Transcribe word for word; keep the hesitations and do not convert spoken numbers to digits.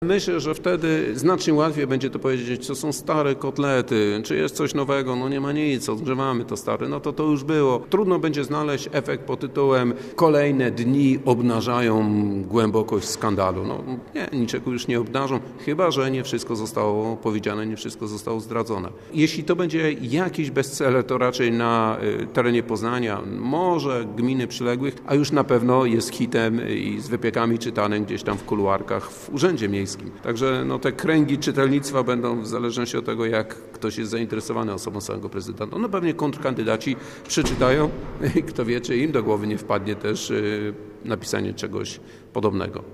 Myślę, że wtedy znacznie łatwiej będzie to powiedzieć, co są stare kotlety, czy jest coś nowego, no nie ma nic, odgrzewamy to stare, no to to już było. Trudno będzie znaleźć efekt pod tytułem kolejne dni obnażają głębokość skandalu. No nie, niczego już nie obnażą, chyba że nie wszystko zostało powiedziane, nie wszystko zostało zdradzone. Jeśli to będzie jakiś bestseller, to raczej na terenie Poznania, może gminy przyległych, a już na pewno jest hitem i z wypiekami czytanym gdzieś tam w kuluarkach w Urzędzie Miejskim. Także no, te kręgi czytelnictwa będą w zależności od tego, jak ktoś jest zainteresowany osobą samego prezydenta. No pewnie kontrkandydaci przeczytają i kto wie, czy im do głowy nie wpadnie też napisanie czegoś podobnego.